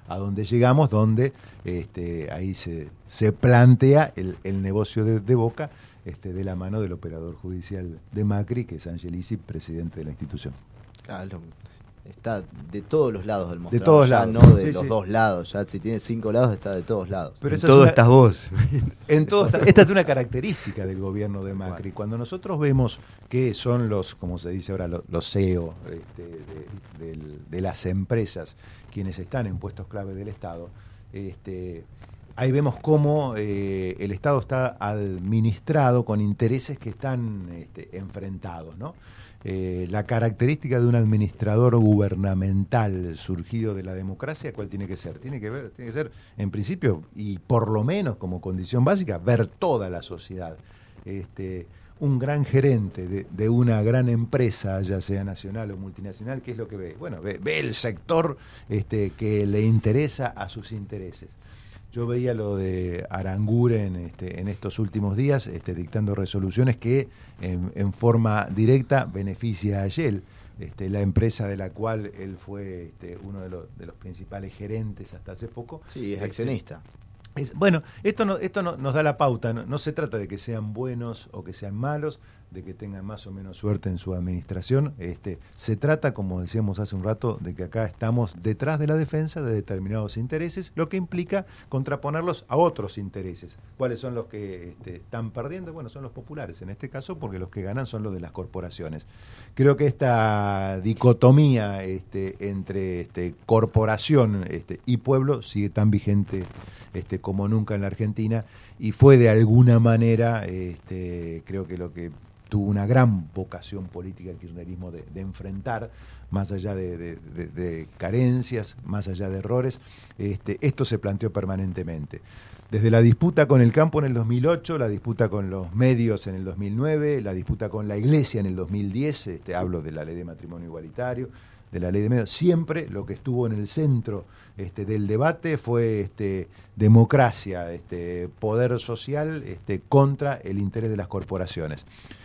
a donde llegamos, donde este, ahí se, se plantea el, el negocio de, de Boca este, de la mano del operador judicial de Macri, que es Angelici, presidente de la institución. Claro, está de todos los lados del mostrador. De todos ya lados. No de Sí, los sí. dos lados. Ya si tiene cinco lados, está de todos lados. Pero en todo una, estás vos. En todo está, esta es una característica del gobierno de Macri. Cuando nosotros vemos que son los, como se dice ahora, los, los C E O este, de, de, de las empresas quienes están en puestos clave del Estado, este, ahí vemos cómo eh, el Estado está administrado con intereses que están este, enfrentados, ¿no? Eh, la característica de un administrador gubernamental surgido de la democracia, ¿cuál tiene que ser? Tiene que ver, tiene que ser, en principio, y por lo menos como condición básica, ver toda la sociedad. Este, un gran gerente de, de una gran empresa, ya sea nacional o multinacional, ¿qué es lo que ve? Bueno, ve, ve el sector este, que le interesa a sus intereses. Yo veía lo de Aranguren este, en estos últimos días, este, dictando resoluciones que en, en forma directa beneficia a Shell, este, la empresa de la cual él fue este, uno de los, de los principales gerentes hasta hace poco. Sí, es accionista. Es, bueno, esto, no, esto no, nos da la pauta, no, no se trata de que sean buenos o que sean malos, de que tengan más o menos suerte en su administración. Este, se trata, como decíamos hace un rato, de que acá estamos detrás de la defensa de determinados intereses, lo que implica contraponerlos a otros intereses. ¿Cuáles son los que este, están perdiendo? Bueno, son los populares en este caso, porque los que ganan son los de las corporaciones. Creo que esta dicotomía este, entre este, corporación este, y pueblo sigue tan vigente este, como nunca en la Argentina, y fue de alguna manera, este, creo que lo que tuvo una gran vocación política el kirchnerismo de, de enfrentar, más allá de, de, de, de carencias, más allá de errores, este, esto se planteó permanentemente. Desde la disputa con el campo en el dos mil ocho, la disputa con los medios en el dos mil nueve, la disputa con la iglesia en el dos mil diez, este, hablo de la ley de matrimonio igualitario, de la ley de medios, siempre lo que estuvo en el centro este, del debate fue este, democracia, este, poder social este, contra el interés de las corporaciones.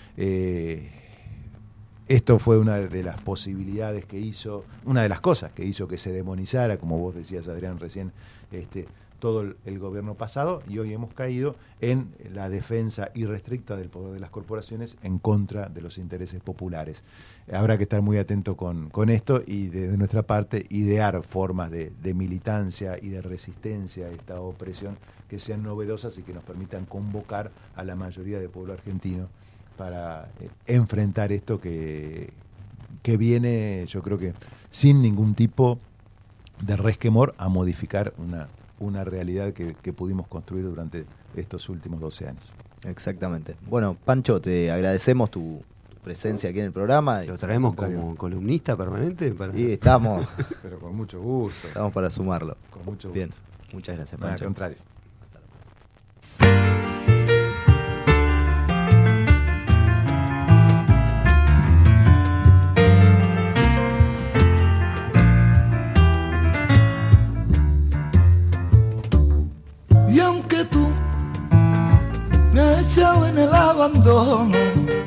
Eh, esto fue una de las posibilidades que hizo, una de las cosas que hizo que se demonizara, como vos decías, Adrián, recién, este, todo el, el gobierno pasado, y hoy hemos caído en la defensa irrestricta del poder de las corporaciones en contra de los intereses populares. Habrá que estar muy atento con, con esto y de, de nuestra parte idear formas de, de militancia y de resistencia a esta opresión que sean novedosas y que nos permitan convocar a la mayoría del pueblo argentino para eh, enfrentar esto que, que viene, yo creo que sin ningún tipo de resquemor, a modificar una, una realidad que, que pudimos construir durante estos últimos doce años. Exactamente. Bueno, Pancho, te agradecemos tu, tu presencia aquí en el programa. ¿Lo traemos como columnista permanente? Para... Sí, estamos. Pero con mucho gusto. Estamos para sumarlo. Con mucho gusto. Bien, muchas gracias, Pancho. Al contrario. Y aunque tú me has echado en el abandono,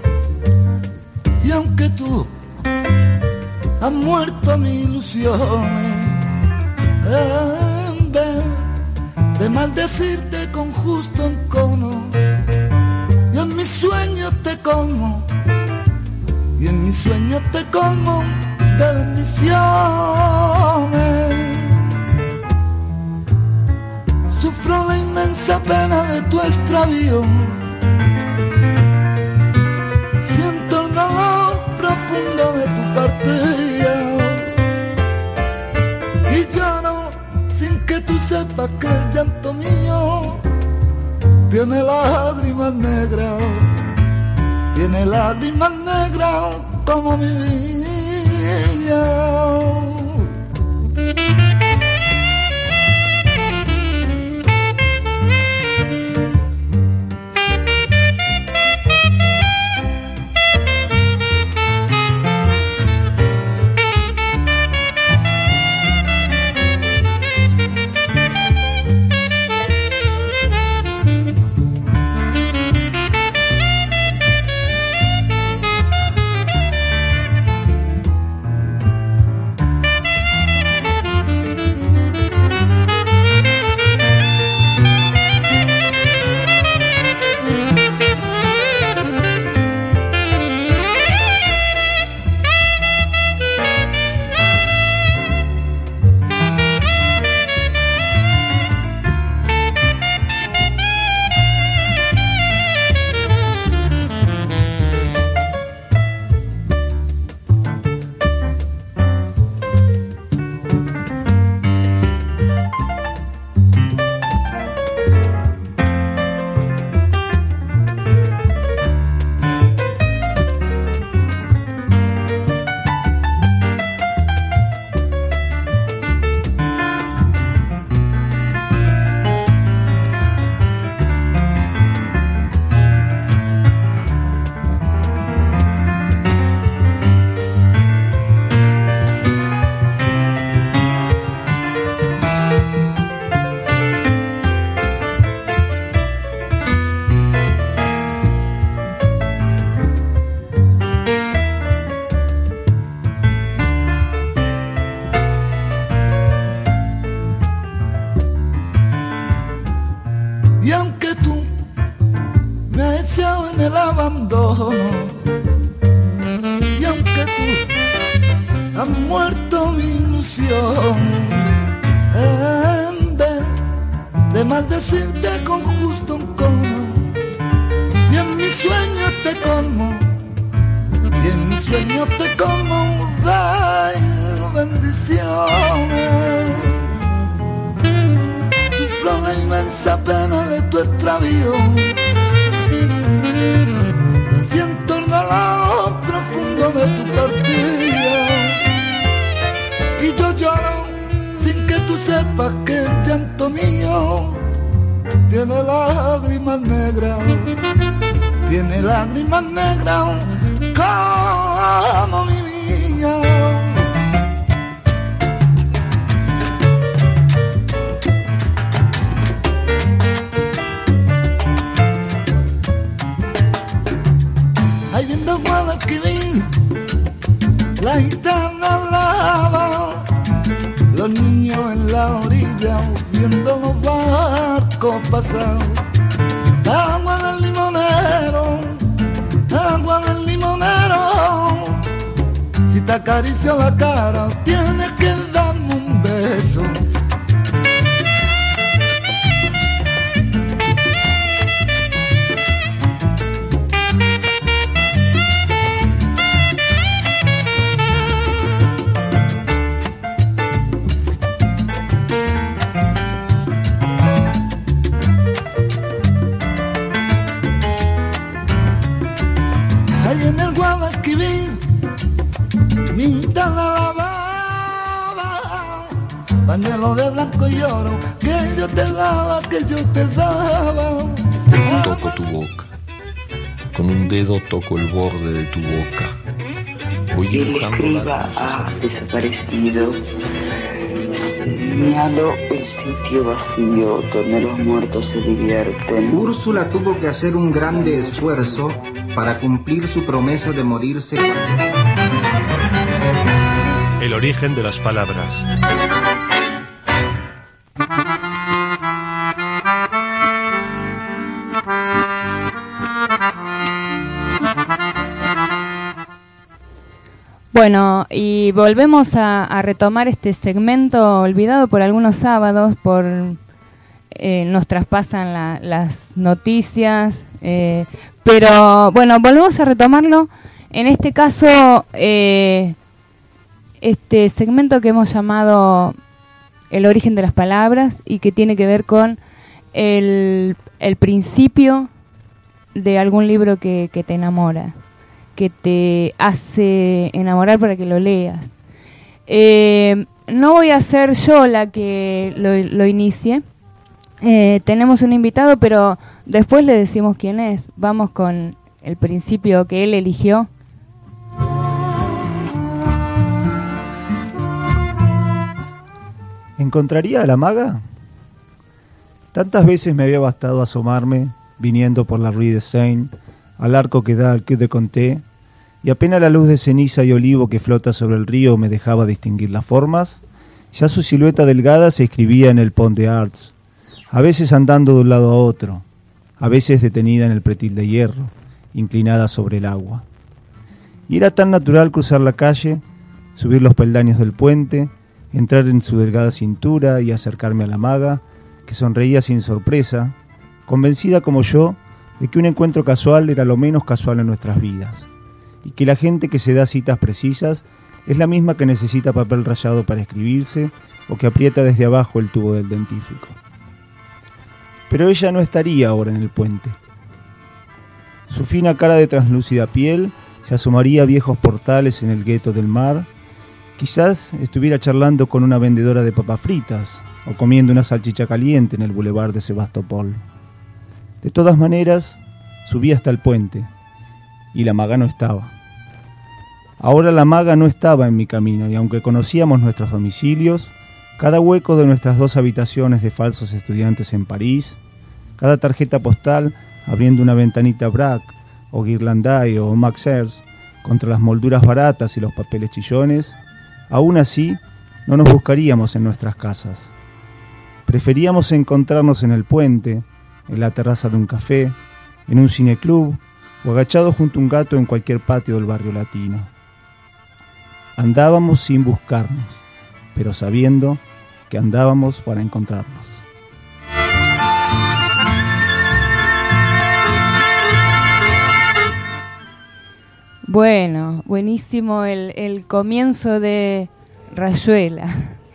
y aunque tú has muerto mis ilusiones, en vez de maldecirte con justo encono, y en mis sueños te colmo, y en mis sueños te colmo de bendiciones. Sufro la inmensa pena de tu extravío, siento el dolor profundo de tu partida, y lloro sin que tú sepas que el llanto mío tiene lágrimas negras, tiene lágrimas negras como mi vida. maldecirte con justo un cono, y en mis sueños te como, y en mis sueños te como, ay, bendiciones. Sufro la inmensa pena de tu extravío, siento el dolor profundo de tu partida, y yo lloro sin que tú sepas que el llanto mío tiene lágrimas negras, tiene lágrimas negras como mi vida. Ahí viendo Guadalquivir, la gitana hablaba, los niños en la orilla viendo los barcos pasar. Agua del limonero, agua del limonero, si te acaricio la cara tienes que darme un beso. Pañuelo de blanco y oro que yo te daba, que yo te daba. Toco tu boca, con un dedo toco el borde de tu boca. Voy dibujando el escriba ha desaparecido. Señalo el sitio vacío donde los muertos se divierten. Úrsula tuvo que hacer un grande esfuerzo para cumplir su promesa de morirse. El origen de las palabras. Bueno, y volvemos a, a retomar este segmento olvidado por algunos sábados, por eh, nos traspasan la, las noticias, eh, pero bueno, volvemos a retomarlo. En este caso, eh, este segmento que hemos llamado El origen de las palabras y que tiene que ver con el, el principio de algún libro que, que te enamora, que te hace enamorar para que lo leas. Eh, no voy a ser yo la que lo, lo inicie. Eh, tenemos un invitado, pero después le decimos quién es. Vamos con el principio que él eligió. ¿Encontraría a la maga? Tantas veces me había bastado asomarme, viniendo por la Rue de Seine, al arco que da al Quai de Conté, y apenas la luz de ceniza y olivo que flota sobre el río me dejaba distinguir las formas, ya su silueta delgada se escribía en el Pont des Arts, a veces andando de un lado a otro, a veces detenida en el pretil de hierro, inclinada sobre el agua. Y era tan natural cruzar la calle, subir los peldaños del puente, entrar en su delgada cintura y acercarme a la maga, que sonreía sin sorpresa, convencida como yo de que un encuentro casual era lo menos casual en nuestras vidas, y que la gente que se da citas precisas es la misma que necesita papel rayado para escribirse o que aprieta desde abajo el tubo del dentífrico. Pero ella no estaría ahora en el puente. Su fina cara de translúcida piel se asomaría a viejos portales en el gueto del mar. Quizás estuviera charlando con una vendedora de papas fritas o comiendo una salchicha caliente en el boulevard de Sebastopol. De todas maneras, subí hasta el puente y la maga no estaba. Ahora la maga no estaba en mi camino y aunque conocíamos nuestros domicilios, cada hueco de nuestras dos habitaciones de falsos estudiantes en París, cada tarjeta postal abriendo una ventanita Braque o Guirlandaio o Maxers contra las molduras baratas y los papeles chillones, aún así no nos buscaríamos en nuestras casas. Preferíamos encontrarnos en el puente, en la terraza de un café, en un cineclub o agachados junto a un gato en cualquier patio del barrio latino. Andábamos sin buscarnos, pero sabiendo que andábamos para encontrarnos. Bueno, buenísimo el, el comienzo de Rayuela.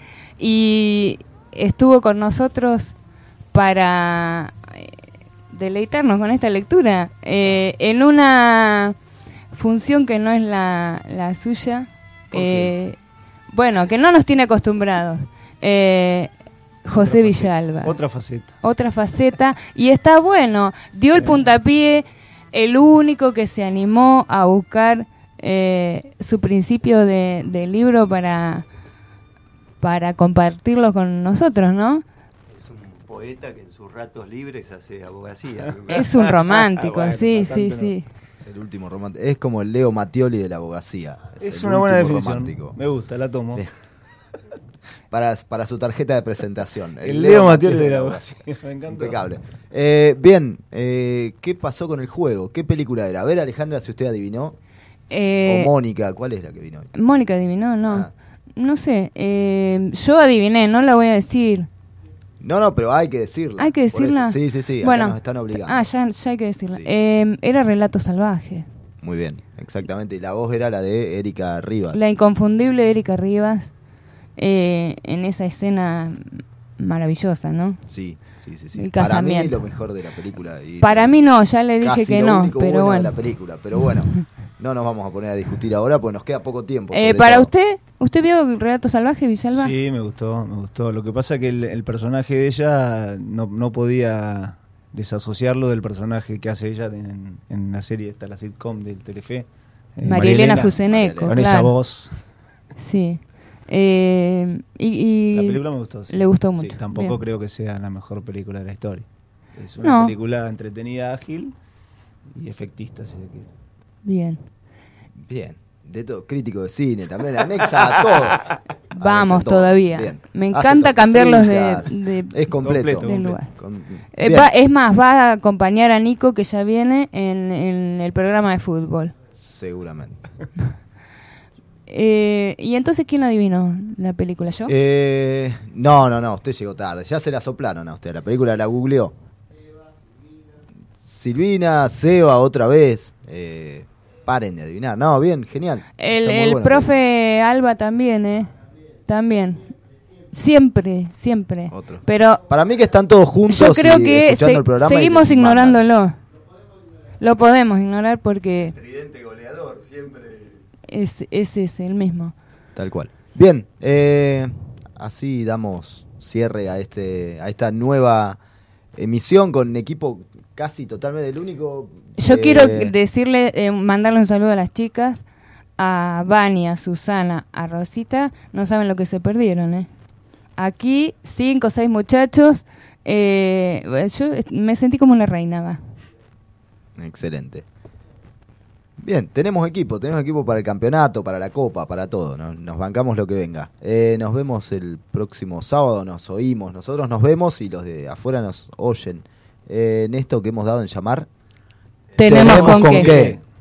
Y estuvo con nosotros para deleitarnos con esta lectura eh, en una función que no es la, la suya. Eh, bueno, que no nos tiene acostumbrados. Eh, José Villalba. Otra faceta. Otra faceta. Y está bueno. Dio el puntapié, el único que se animó a buscar eh, su principio de, de libro para, para compartirlo con nosotros, ¿no? Es un poeta que en sus ratos libres hace abogacía. Es un romántico, Ah, bueno, sí, bastante sí, no. sí. Es el último romántico. Es como el Leo Mattioli de la abogacía. Es el una buena último definición. romántico. Me gusta, la tomo. Para, para su tarjeta de presentación. El Leo Mattioli de la abogacía. Me encantó. Impecable. Eh, bien, eh, ¿qué pasó con el juego? ¿Qué película era? A ver, Alejandra, si usted adivinó. Eh, o Mónica, ¿cuál es la que vino hoy? Mónica adivinó, no. Ah. No sé. Eh, yo adiviné, no la voy a decir. No, no, pero hay que decirla. ¿Hay que Por eso. decirla? Sí, sí, sí. Acá Bueno, nos están obligando. Ah, ya, ya hay que decirla. Sí, sí, Eh, era Relato Salvaje. Muy bien, exactamente. Y la voz era la de Erika Rivas. La inconfundible Erika Rivas. Eh, en esa escena maravillosa, ¿no? Sí, sí, sí, sí. El Para mí casamiento. lo mejor de la película. Y Para mí no, ya le dije casi que lo no, único pero bueno bueno. de la película. Pero bueno, no nos vamos a poner a discutir ahora porque nos queda poco tiempo. Eh, sobre para todo. usted, ¿usted vio Relato Salvaje, Villalba? Sí, me gustó, me gustó. Lo que pasa es que el, el personaje de ella no, no podía desasociarlo del personaje que hace ella en, en la serie esta, la sitcom del Telefe. Eh, María Elena Fuseneco, Con claro. esa voz. Sí. Eh, y, y La película me gustó. sí. Le gustó Sí, mucho. tampoco Bien. creo que sea la mejor película de la historia. Es una No. película entretenida, ágil y efectista, si se quiere. Bien. Bien, de todo, crítico de cine también, anexa a todo. Vamos Anexa todo. todavía. Bien. Me Hace encanta tortas cambiarlos de, fritas. de- Es completo. del completo. lugar. Con- Eh, Bien. va- es más, va a acompañar a Nico, que ya viene en, en el programa de fútbol. Seguramente. Eh, ¿Y entonces quién adivinó la película? ¿Yo? Eh, no, no, no, usted llegó tarde. Ya se la soplaron a usted. La película la googleó. Silvina, Seba, otra vez. Eh, paren de adivinar. No, bien, genial. el Está muy el buena. profe Alba también, ¿eh? También. Siempre, siempre. Otro. Pero Para mí que están todos juntos. yo creo y que escuchando se- el programa y seguimos mandan. ignorándolo. Lo podemos ignorar porque Tridente goleador, siempre. es, ese es el mismo. Tal cual. Bien, eh, así damos cierre a este a esta nueva emisión con equipo casi totalmente el único. Yo eh, quiero decirle, eh, mandarle un saludo a las chicas, a Vani, a Susana, a Rosita. No saben lo que se perdieron, ¿eh? Aquí, cinco o seis muchachos. Eh, yo me sentí como una reina, va. Excelente. Bien, tenemos equipo, tenemos equipo para el campeonato, para la copa, para todo. ¿no? Nos bancamos lo que venga. Eh, nos vemos el próximo sábado, nos oímos. Nosotros nos vemos y los de afuera nos oyen. Eh, en esto que hemos dado en llamar. Tenemos con qué.